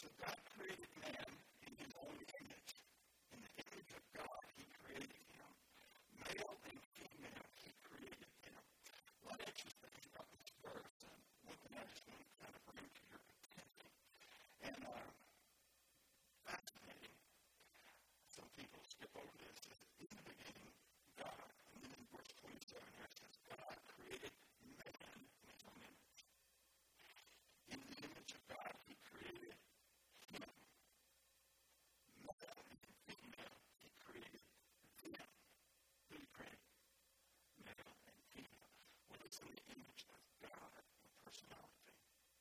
So God created man in his own image. In the image of God, he created him. Male and female, he created them. A lot of interesting things about this verse, and one thing I just want to kind of bring to your attention. And fascinating, some people skip over this. In the beginning, God, and then in verse 27, it says, God created man in his own image. In the image of God, he created him. Male and female, he created them. Who he created? Male and female. What is in the image of God in personality?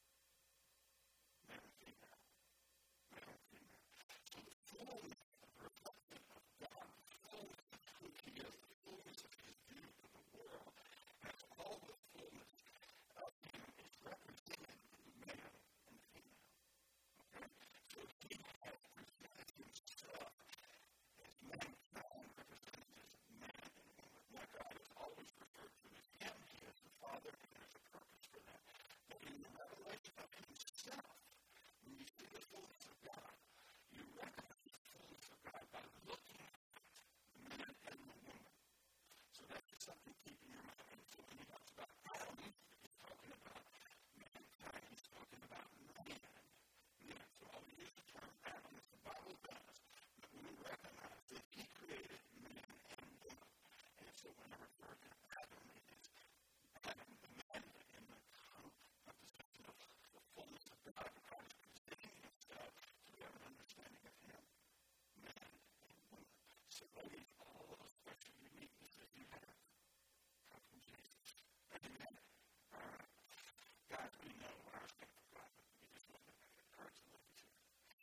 Male and female. Male and female. So the fullness of the reflection of God, the fullness of who he is, the fullness of his view of the world, has all the fullness of him is represented in male and female. Okay? So he has presented himself as mankind, represented as man and woman. Now God is always referred to as him. He is the Father, and there's a purpose for that. But in the revelation of himself, when you see the fullness of God, you recognize the fullness of God by looking at the man and the woman. So that's just something to keep in your mind. So when he talks about Adam, he's talking about mankind. He's talking about man. Yeah, so I'll use the term Adam as the Bible does. But when we recognize that he created man and woman. And so when I refer to Adam, it is Adam, the man in the composition of the fullness of God. God is presenting himself so we have an understanding of him, man and woman. So ladies, all those special uniquenesses you have come from Jesus. Amen. All right. Guys, we know what our strength of God, but we just want to encourage the ladies here.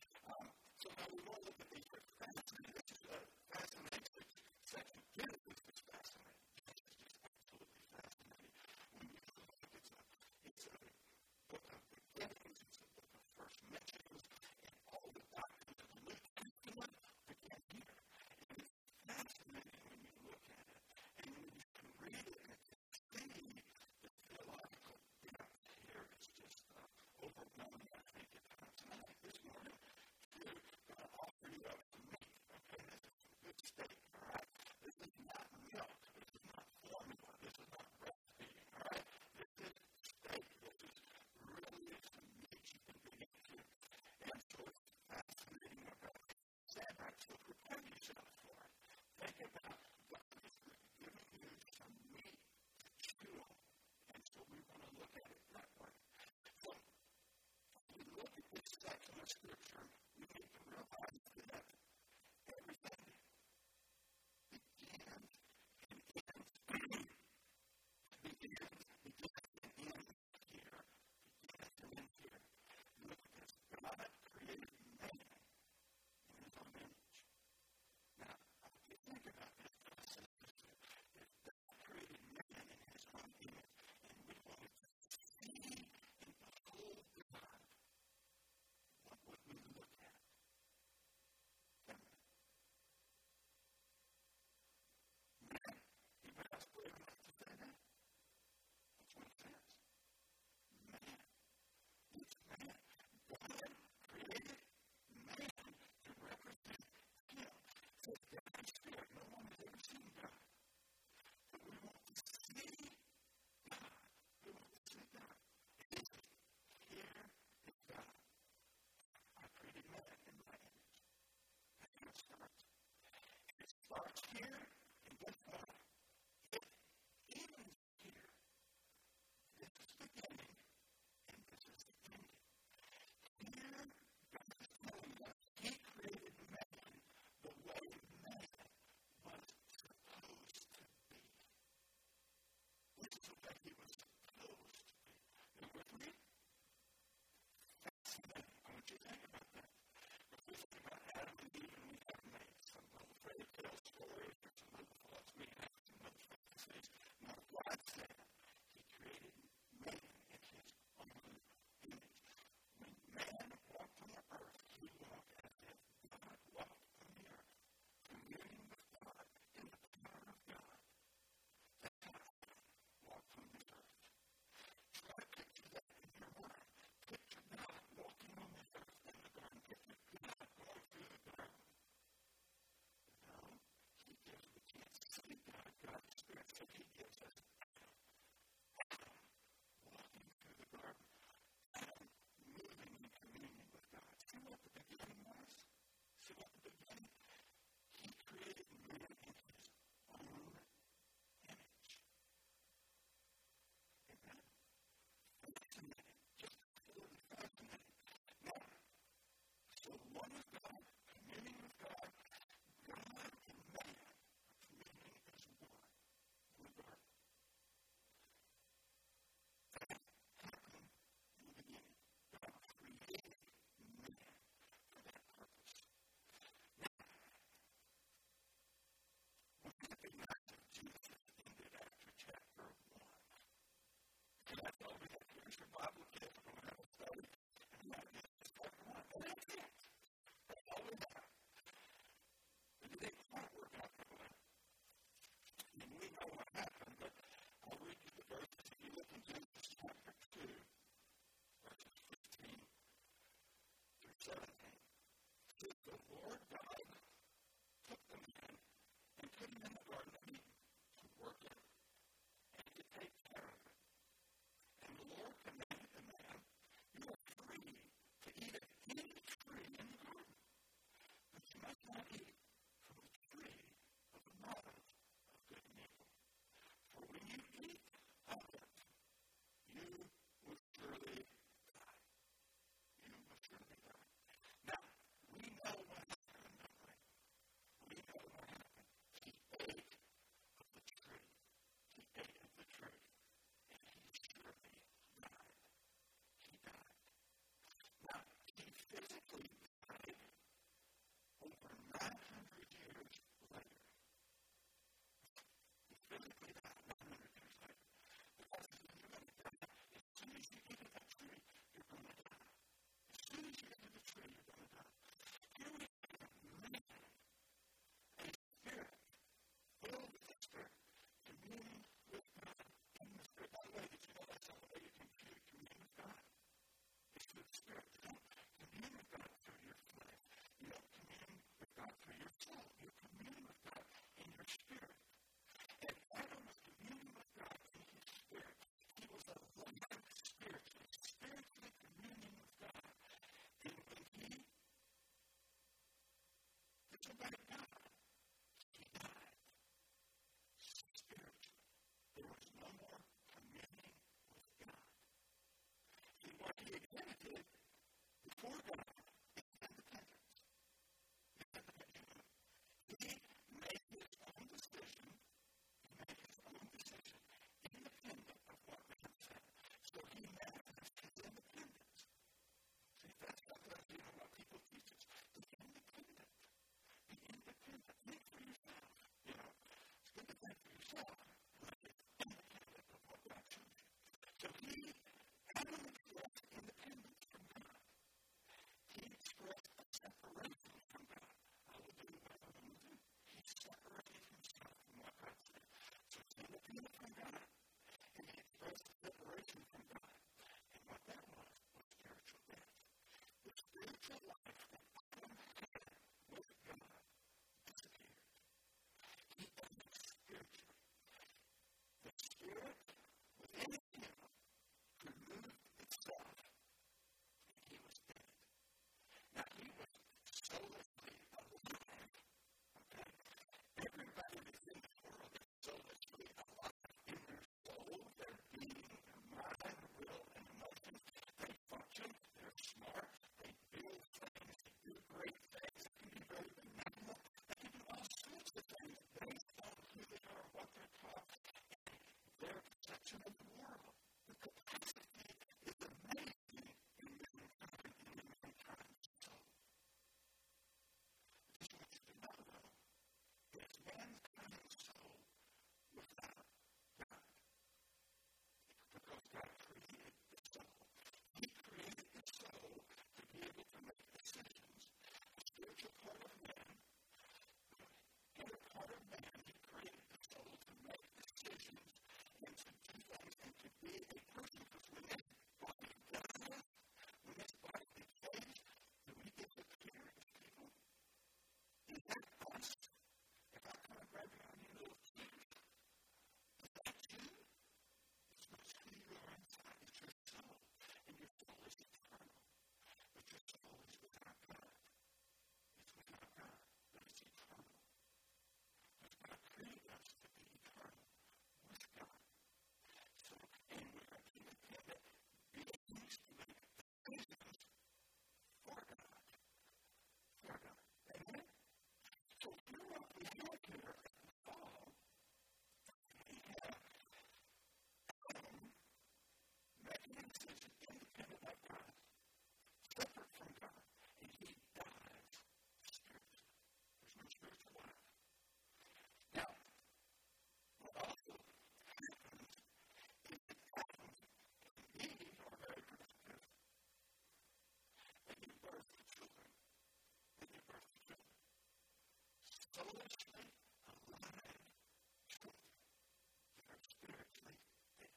So now we want to look at these verses. This is a fascinating section. Genesis is fascinating. Genesis is absolutely fascinating. When you look, it's a book of beginnings, it's a book of first mentions, and all the doctrines of the New Testament begin here. And it's fascinating when you look at it. And when you can read it and see the theological depth here, it's just overwhelming, I think, at times. Tonight, this morning, too, going to offer you up some meat. Okay, this is some good steak, all right? This is not milk. This is not formula. This is not breastfeeding, all right? This is steak. This is really some meat you can dig into. And so it's fascinating what God said, right? So prepare yourself for it. Think about God is giving you some meat to chew on. And so we want to look at it that way. So when we look at this section of Scripture, we need to realize that everything begins and ends here. Begins and ends here. Look at this. God created man in his own image. Now, if you think about this, God says this, that God created man in his own image, and we wanted to see and behold God. What would we look at? life that Adam had with God disappeared. He died spiritually. The spirit within him removed itself, and he was dead. Now, he was soulishly alive. Okay? Everybody that's in the world is soulishly alive in their soul, their being, their mind, will, and emotions. They function, they're smart, they build things, they do great things, they can be very benevolent, they can do all sorts of things based on who they are, what they're taught, and their perception of the world. The capacity is amazing in mankind and in mankind's soul. I just want you to know, though, that mankind's soul without God. Because God created the soul. He created the soul to be able to make decisions. The spiritual part of man, the inner part of man, He created the soul to make decisions and to do things and to be a person. Because when this body dies, when this body decays, do we disappear as people? Is that us? If I come and grab you on your little feet, is that you? It's not who you are inside. It's your soul. And your soul is eternal. But your soul is without God. It's without God, but it's eternal. Because God created us to be eternal with God. So, and we are independent beings to make decisions for God. For God. Amen? So here what we have here at the fall, we have Adam making a decision independent of God, separate from God, and he dies spiritually. There's no spiritual life. Now, what also happens is that Adam and Eve are very productive. They give birth to children. They give birth to children. Soulishly alive children that are spiritually dead.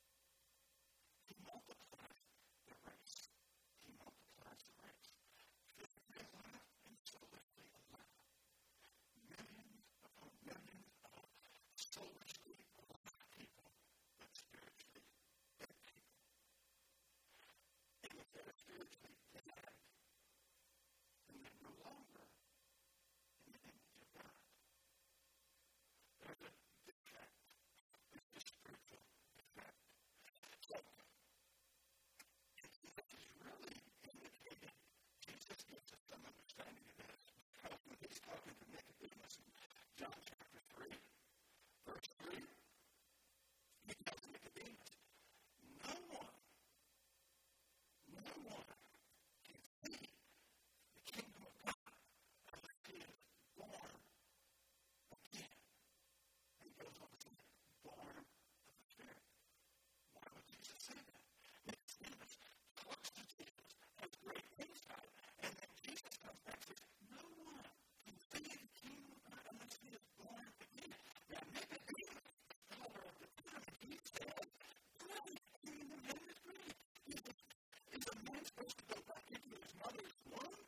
He multiplies the race. He multiplies the race. Physically alive and soulishly alive. Millions upon millions of soulishly alive people, but spiritually dead people. And if they're spiritually dead, then they're no longer in the image of God. There's a defect. There's a spiritual defect. So, this is really indicated. Jesus gives us some understanding of this because when he's talking to Nicodemus in John chapter 3, verse 3, he tells Nicodemus, no one can see the kingdom of God unless he is born again. And he goes on to say, born of the Spirit. Why would Jesus say that? Nicodemus talks to Jesus, has great insight, and then Jesus comes back and says, no one can see the kingdom of God unless he is born again. Now, Nicodemus, the scholar of the time, he said, how is the kingdom of heaven? Is a man supposed to go back into his mother's womb?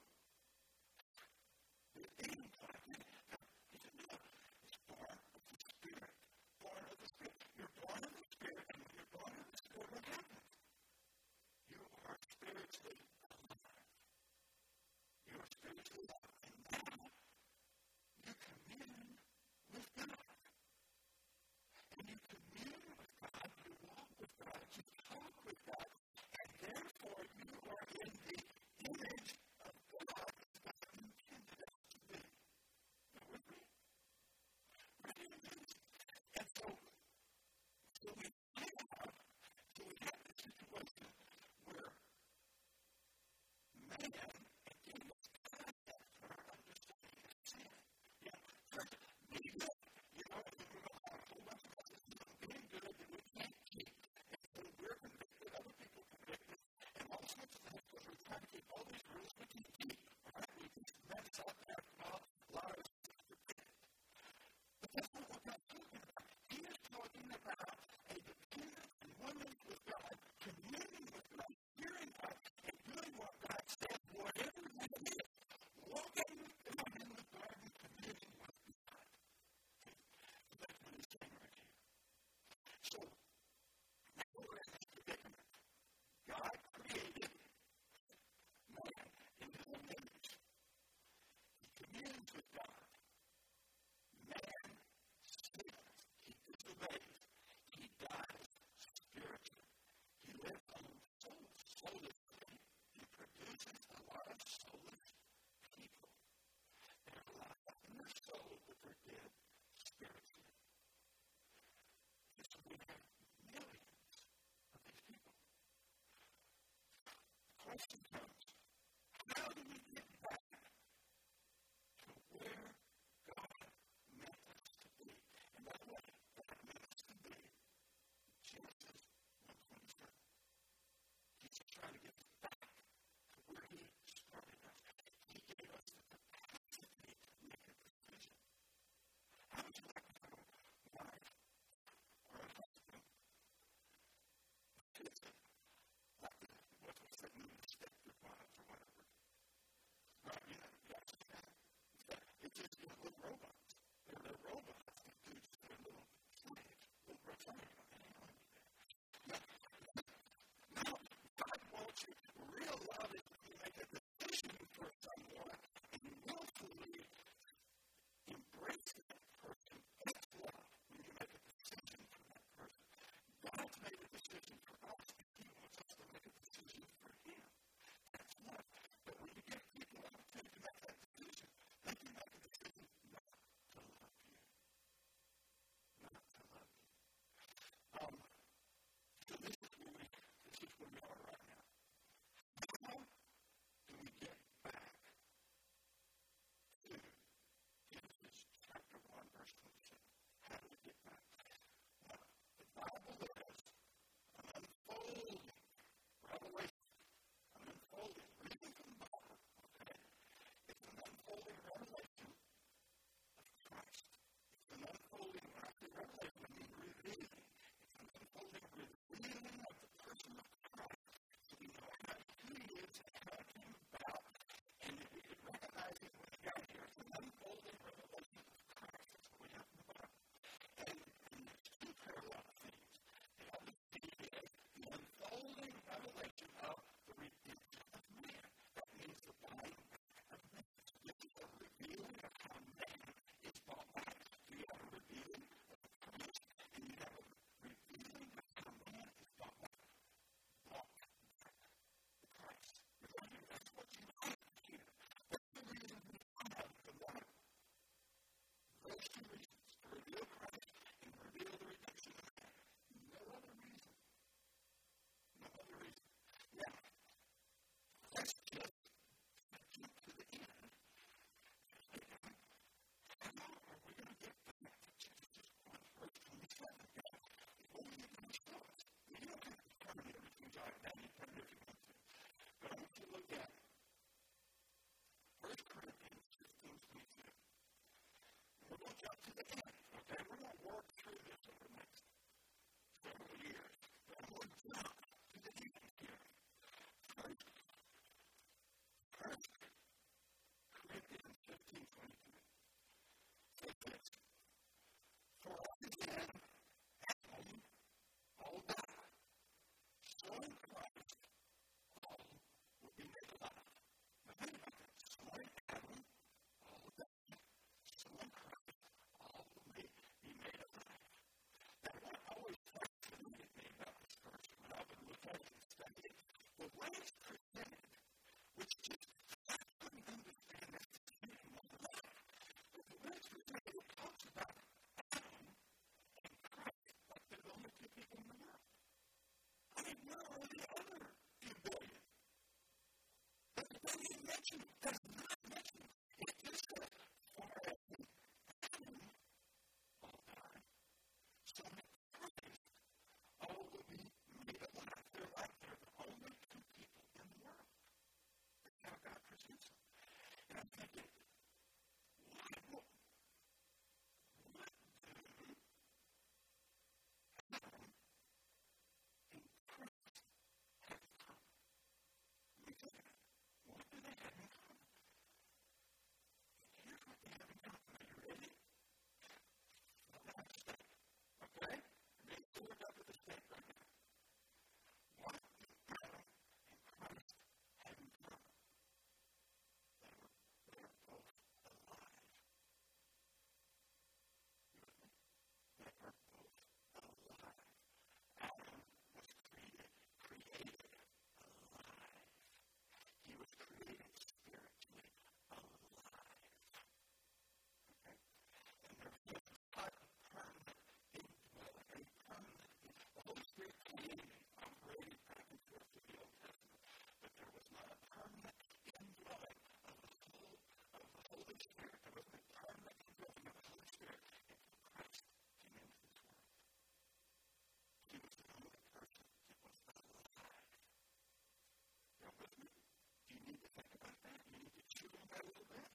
The being planted. He said, no, it's born of the Spirit. Born of the Spirit. You're born of the Spirit, and when you're born of the Spirit, what happens? You are spiritually alive. You are spiritually alive. And now, you commune with God. And you commune with God, you walk with God, you talk with God, and therefore you are in the image of God as God intended us to be. Now, with me? And so we have the situation where man, again, is context for our understanding of sin. Yeah, first, be good. You know, and we know how a whole bunch of us is being good that we can't keep. And so we're convicted, other people convicted, and all sorts of things because we're trying to keep all these rules we can keep. All right, we just mess up alcohol, lies, but that's not what God's talking about. He is talking about a dependence and oneness with God, communing with God, hearing God, and doing what God says, whatever that question comes, how do we get back to where God meant us to be? And by the way, God meant us to be Genesis 1:27. He's trying to get us back to where He started us. He gave us the capacity to make a decision. How would you like to have a wife or a husband? Kids like what's that new respected wives or whatever. Right? You know, you actually have. It's just little robots. They're robots. They're just little slaves, little robots. Now, God wants you to realize that you make a decision for someone and willfully embrace that person. That's love when you make a decision for that person. God's made a decision for us, and He wants us to make a decision for Him. That's love. But when you give people an opportunity to make that decision, they can make a decision not to love you. Not to love you. So this is where we are right now. How do we get back to Genesis chapter 1, verse 27? How do we get back? The Bible is an unfolding revelation, an unfolding, reading from the Bible, okay? It's an unfolding revelation of Christ. It's an unfolding, when I say revelation, I mean revealing. It's an unfolding revealing of the person of Christ, so we know who He is and how He came about, and that we can recognize it when He got here. It's an unfolding revelation of Christ. That's what we have in the Bible. And there's two parallel things. The other thing is the unfolding revelation of the redemption of man. That means the buying back of man. This is a revealing of how man is bought back. You have a revealing of Christ, and you have a revealing of how man is bought back. Bought back to Christ. That's what you have here. That's the reason we have the Bible. Those two reasons, to reveal Christ and reveal the redemption of man. No other reason. No other reason. Now, let's just jump to the end. How are we going to get back to Genesis 1, verse 27? What are you going to show us? You don't have to turn everything right now. You turn if you want to. But I want you to look at 1 Corinthians 15:22. We're going to jump to the end, okay? We're going to work through this over the next several years. But I'm going to jump to the end here. 1 Corinthians 15:22. Says this, for all men all die. So in Christ, all will be made alive. Now think about that. So in Adam, all die. So in Christ, all will be made alive. Now what always fascinated me about this verse when I would look at it and study it, the way it's presented, which just I couldn't understand that in my life. But the way it's presented, it talks about Adam and Christ like they're the only two people in the world. I mean, where are the other few billion? But the way he mentioned it does not mention it. It just says, for as in Adam all die, so in Christ all will be made alive. They're like they're the only two people in with me? Do you need to think about that? You need to chew on that a little bit?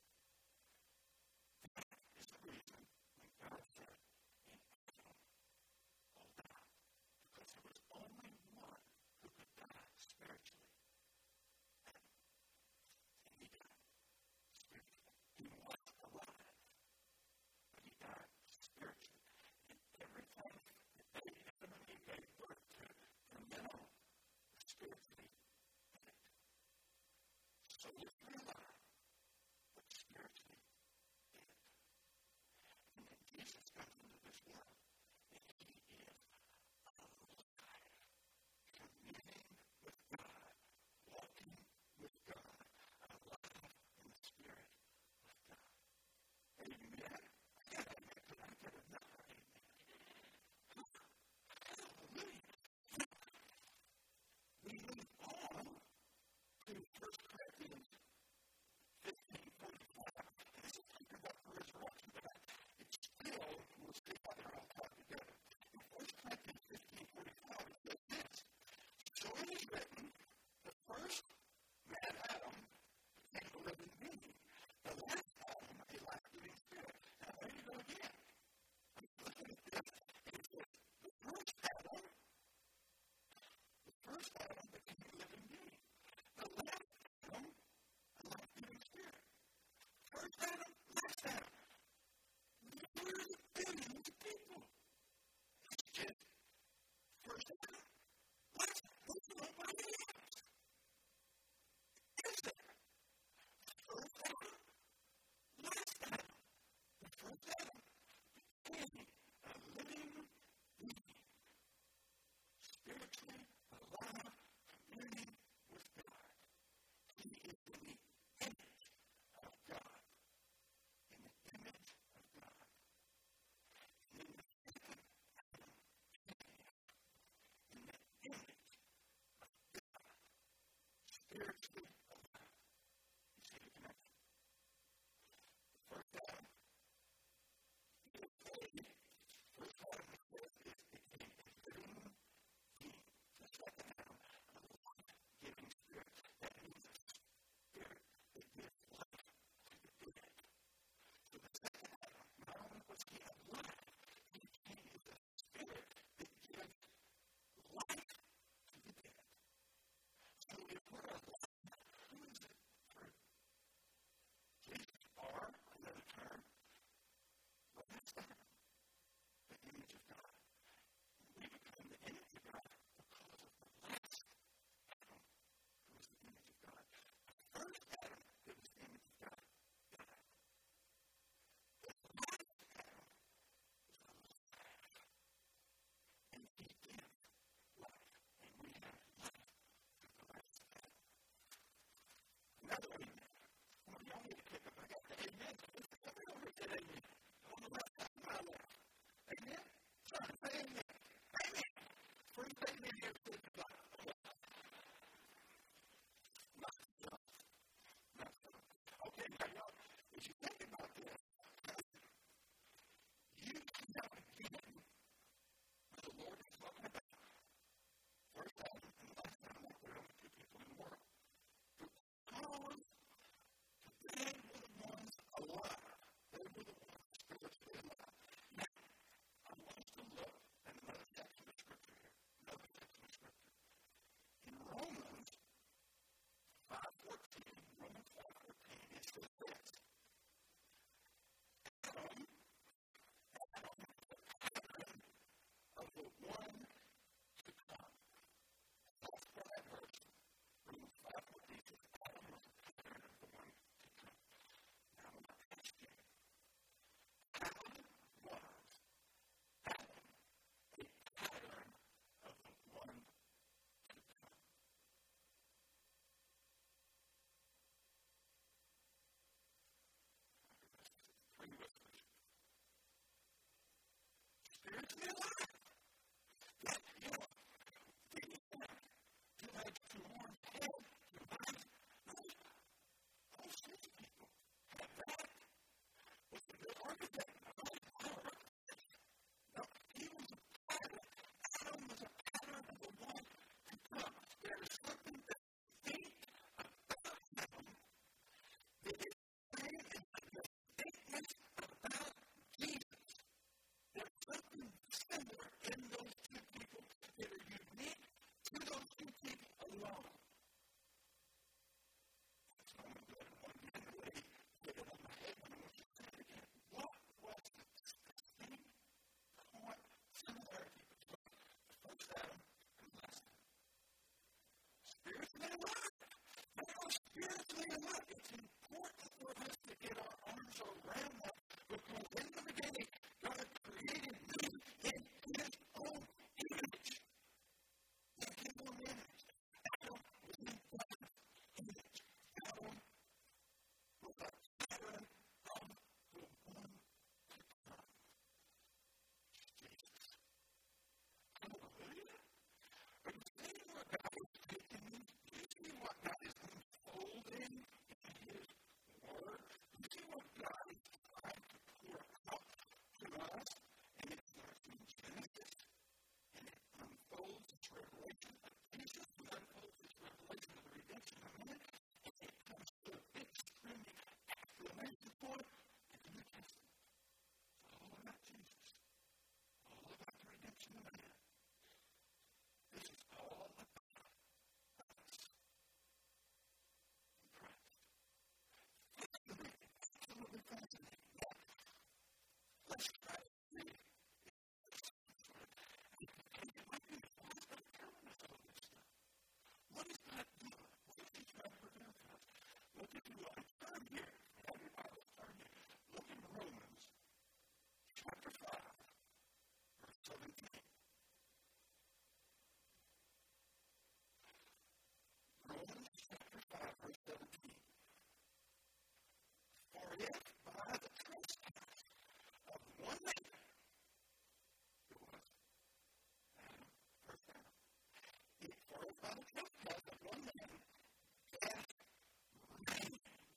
That is the reason when God said, in Adam, all die. Because there was only one who could die spiritually. And he died spiritually. He was alive, but he died spiritually. And everything that they ultimately gave birth to from then on was spiritually dead. So let's realize what spiritually dead. And then Jesus comes into this world, and he is alive, communing with God, walking with God, alive in the Spirit with God. Amen. I got amen, but I got another amen. Hallelujah. We move on to 1 Corinthians 15:45. And this is talking about the resurrection, but it's still, we'll see how they're all tied together. In 1 Corinthians 15:45, it says this: So it is written, the first man Adam became a living being. The last Adam, a life-giving spirit. Now, there you go again. I'm looking at this, and it says, the first Adam became a living being. The last Adam, a life-giving spirit. First Adam, last Adam. Where is billions of people? It's just first Adam, last Adam. There's nobody else. Is there? First Adam, last Adam. The first Adam became a living being. Spiritually alive, communing with God. He is in the image of God. In the image of God. And in the second Adam came in the image of God. Spiritually alive. You see the connection? The first Adam is first Adam became a living being. The second Adam, a life-giving spirit. That means a spirit that gives life to the dead. So the second Adam, not only was he alive, he became a spirit that gives life to the dead. So if we're alive, who is it for Jesus? Or, another term, what is that? The image of God. We become the image of God because of the last Adam, who was the image of God. The first Adam, that was the image of God, died. The last Adam is alive. And he gives life. And we have life through the last Adam. Another amen. Well, y'all need to pick up. I got the amen. Everyone heard that amen. On the left side of my left. Amen? Try to say amen. Amen. First amen here is to God. Not so. Not so. Okay, now y'all, as you think about this, you cannot begin what the Lord is talking about. First Adam and the last Adam were the only two people in the world. Because they were the ones alive. They were the ones spiritually alive. Now, I want it's important for us to get our arms around that because in the beginning, God created me in His own image. In His own image. Adam was in God's image. Adam was a pattern of the one to come. Jesus. Hallelujah. Are you seeing what God is taking me? Do you see what God is unfolding in His Word? Do you see what God is trying to pour out to us? And it starts in Genesis, and it unfolds its revelation of Jesus, and unfolds its revelation of the redemption of man, and it comes to a big screaming exclamation point in the New Testament. It's all about Jesus. All about the redemption of man. This is all about us in Christ. Fascinating. Absolutely fascinating. Now, let's try to see what is God doing? What is He trying to reveal to us? Look at you. Turn here. Have your Bible. Turn here. Look in Romans chapter 5, verse 17. Romans chapter 5, verse 17. For if by the trespass of one man, who was Adam, first Adam, for if by the trespass of one man, death reigned.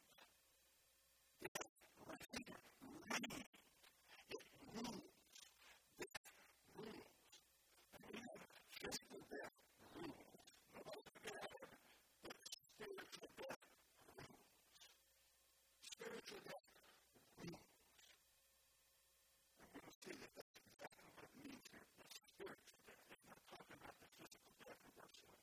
Death reigned. It rules. Death rules. And we know physical death rules. Nobody's going to get out of it. But spiritual death rules. Spiritual death rules. And we'll see that that's exactly what it means here. It's spiritual death. It's not talking about the physical death in verse 17.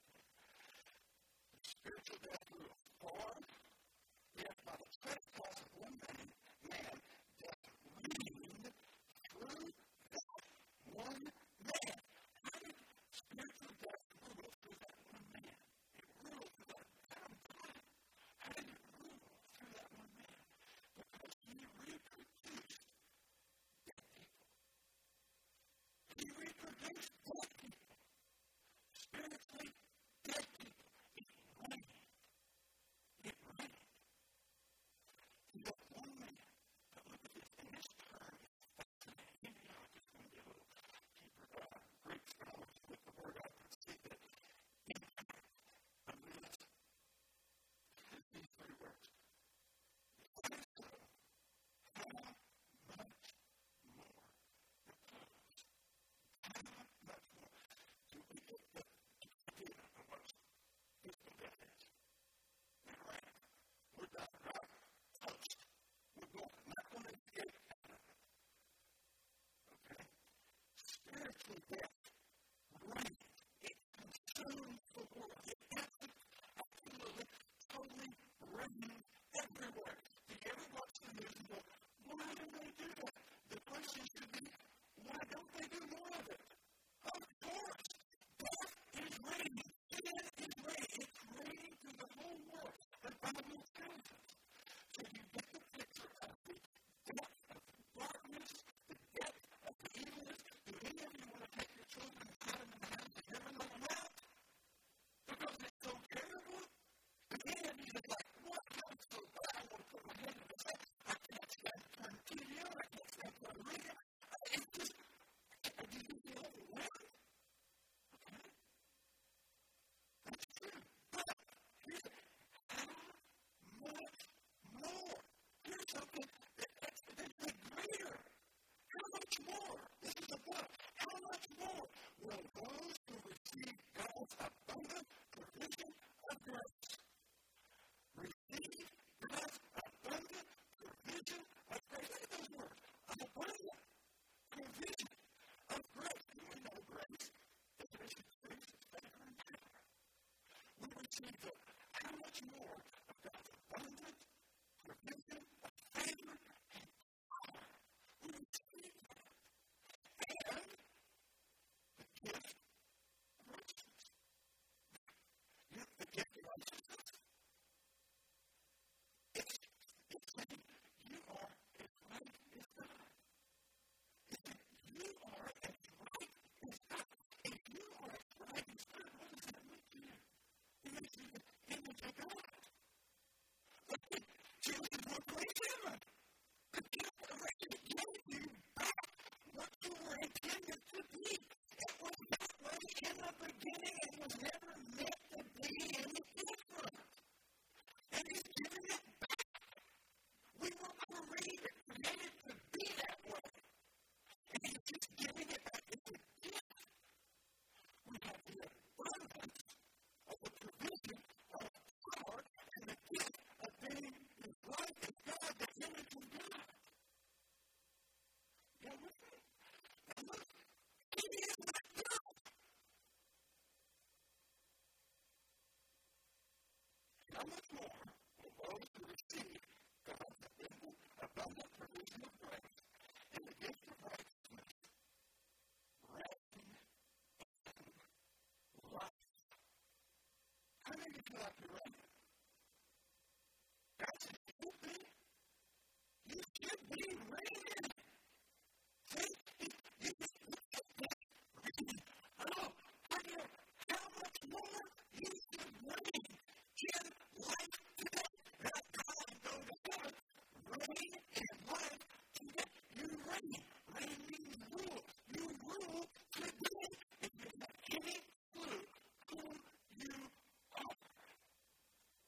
The spiritual death rules. For if by the trespass of one man, death reigned through that one man. How did spiritual death rule through that one man? It ruled through that one man. How did it rule through that one man? Because he reproduced dead people. He reproduced dead people. Spiritually dead people. It reigned. It reigned. He got one man. But look at this. And this term is fascinating. You know, I'm just going to be a little deeper Greek scholars with the word out and see that impact of this. These three words. If it is so, how much more the clothes? How much more do we get the idea of what physical death is? We're right. We're done, right? Toast. We're going. Not going to get out of it. Okay? Spiritual death reigned. It consumes the world. It absolutely, totally reigned everywhere. Do you ever watch the news and go, why do they do that? The question should be, why don't they do more of it? Of course. Death is reigning. Sin is reigning. It's reigning through the whole world. The Bible tells us. So you get the picture of the depth of the darkness, the depth of the evilness. Do any of you want to take your children and put them in the house and never let them out? Because it's so terrible. And any of you is like, what? It's so bad. I want to put my head in the sand. I can't stand to turn the TV on. I can't stand to read it. It's just, do you feel overwhelmed? Okay? That's true. But here's how much more? Here's something that's exponentially greater. How much more? This is the point. How much more will those who receive God's abundant provision of grace receive God's abundant provision of grace? Look at those words. Abundant provision of grace. And we know grace. Definition of grace is favor and power. We receive the how much more of God's abundant provision of favor and power. We receive that. And the gift of righteousness. The gift of righteousness how much more will those who receive God's abundant provision of grace and the gift of righteousness reign in life? How many of you like to reign? God said, you should be reigning. See? You just reign. Oh, how much more you should reign in life today. That God is going to have reign in life today. You reign. Reign means rule. You rule today. If you have any clue who you are.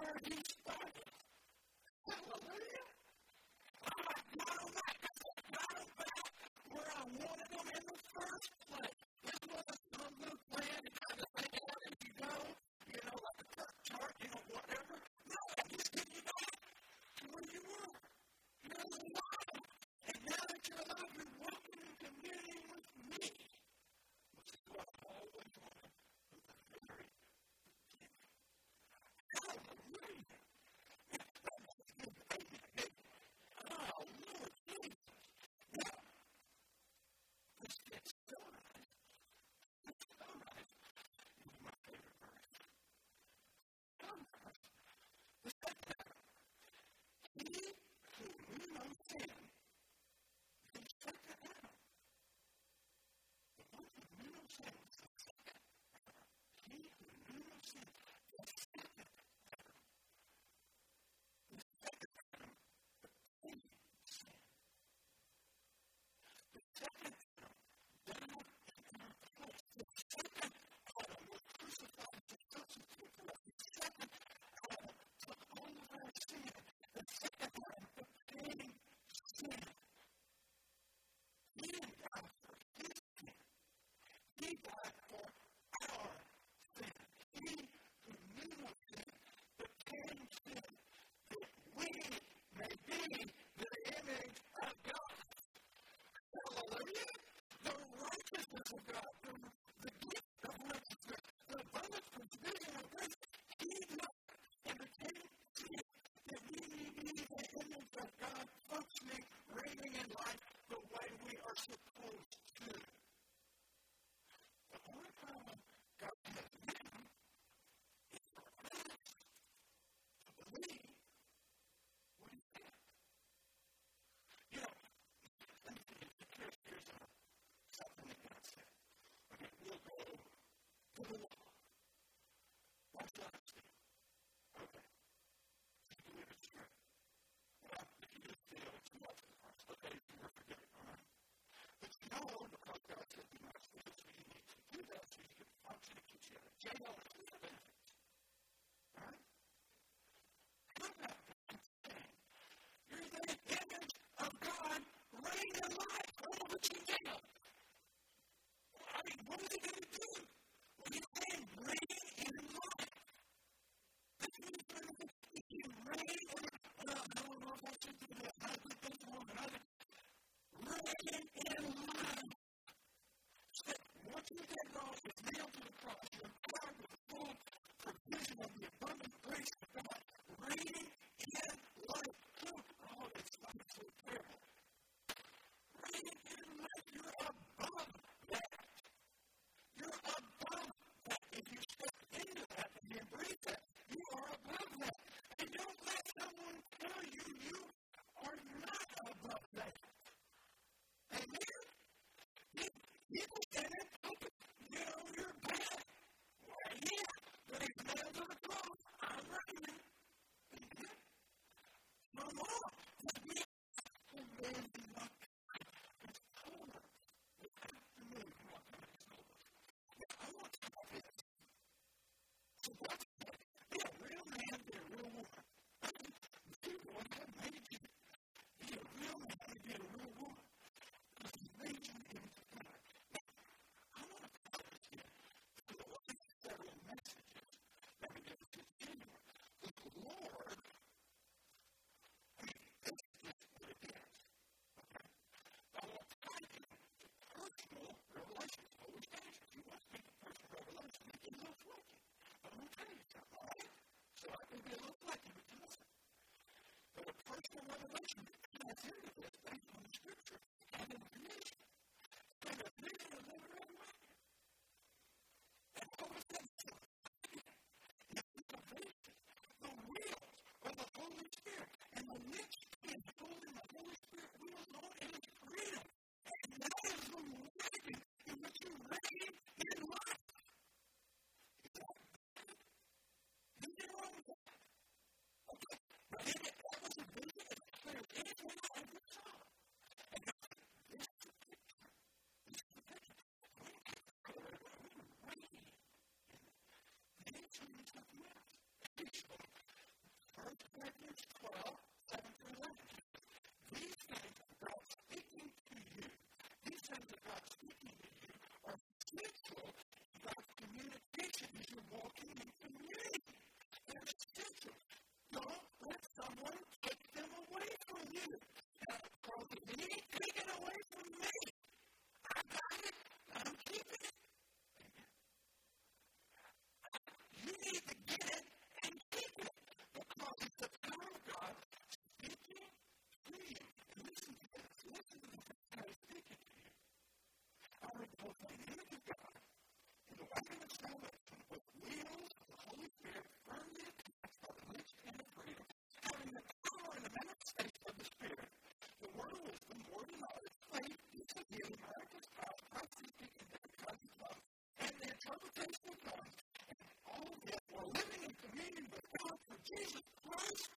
where he started. Hallelujah. I got them back. I got them back where I wanted them in the first place. It wasn't some new plan to kind of think out as you go, like a church chart, whatever. No, I just get you back to where you were. You're alive. And now that you're alive, you're walking in communion with me. Which is what I've always wanted from the very beginning. Hallelujah. Oh, Lord Jesus. Now, this gets sunrise. Sunrise is my favorite verse. Sunrise. The second time. He who knew no sin, he shut that down. The one who knew no sin was the second. He who knew no sin, the second. The second time, he sinned. The second time, died in our place. The second Adam was crucified to substitute for us. The second Adam took all of our sin. The second Adam became sin. He didn't die for his sin. He died for our sin. He who knew no sin became sin, that we may be the image of God. Hallelujah. The righteousness of God, the gift of righteousness, the abundance of vision of grace, he loved and became sin, that we may be the image of God, functioning, reigning in life the way we are supposed to. The only problem God has given is for us to believe what he said. Let me tell you, here's something that God said. Okay, we'll go to the wall. Watch the honesty. Okay. You believe it's true. Well, if you just feel too much of the cross, okay, you were forgiven, all right? But you know, because God said you must do this, so you need to do that, so you can function and keep you out of jail and do the benefits. All right? How about God saying, you're the image of God, reign in life, all of it's in jail. I mean, what is he going to do? Well, he's saying, reign in life. That's what he's going to do. If you reign in life, well, I don't know if I should do that. I think that's wrong. Reign in life. So, once you get lost, it's nailed to the cross. You're empowered with the full provision of the abundant grace of God. Reigning in life. Oh, it's not so terrible. Reigning in life, you're above that. You're above that. If you step into that and you embrace that, you are above that. And don't let someone tell you you are not above that. Amen? People stand and think, you're bad. Well, yeah, but he's nailed to the cross. I'm reigning. Amen? No more. Just be amazing what it's told us. This afternoon, what God has told us. I want to know this. So God said, be a real man, be a real woman. Be what God made you. Be a real man, be a real woman. Because he made you into God. Now, I want to promise you, there will be several messages that are going to continue. The Lord, this is what it is. Okay? I want to tie you to personal revelation. It's always dangerous. You want to speak of personal revelation, you get a little flaky. But I'm going to tell you something, all right? So I can be a little flaky, but you listen. But a personal revelation ties into this based on the scripture and in creation. So the vision of the revelation. And all of a sudden, the wheels of the Holy Spirit. And the next is holding the Holy Spirit wheels on and it's freedom. And that is the wagon in which you reign in life. Nothing wrong with that. Okay. But that was a vision as clear as anything I ever saw. And this verse 12, 7 through 11. These things that God is speaking to you, these things that God is speaking to you are essential to God's communication as you're walking in community. They're essential. Don't let someone take them away from you. Now, because if you ain't taken away from me, I got it, I'm keeping it. You need to get it and keep it because it's the power of God speaking to you. And listen to this. Listen to this. God is speaking to you. I read the whole thing. The image of God in the wagon of salvation with wheels of the Holy Spirit firmly attached by the rich and the freedom, having the power and the manifestation of the Spirit. The word of wisdom, word of knowledge, faith, peace of healing, miraculous power, prophecy, speaking, baptizing love, and the interpretation of tongues. All that we're living in communion with God through Jesus Christ,